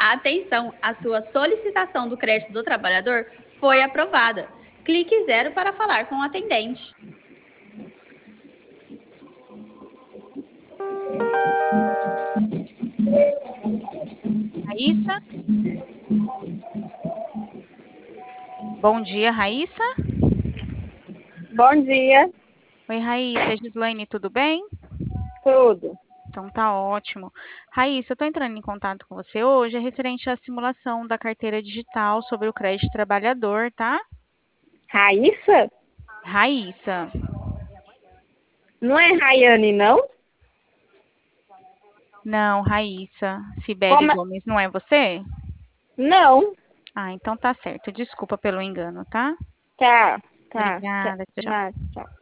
Atenção, a sua solicitação do crédito do trabalhador foi aprovada. Clique 0 para falar com o atendente. Raíssa? Bom dia, Raíssa? Bom dia, Oi, Raíssa, é Gislaine, tudo bem? tudo. Então tá ótimo. Raíssa, eu tô entrando em contato com você hoje, é referente à simulação da carteira digital sobre o crédito trabalhador, tá? Raíssa? Raíssa. Não é Raiane, não? Não, Raíssa. Cibele Como? Gomes, não é você? Não. Ah, então tá certo. Desculpa pelo engano, tá? Tá, tá. Obrigada, tchau. Nada, tchau.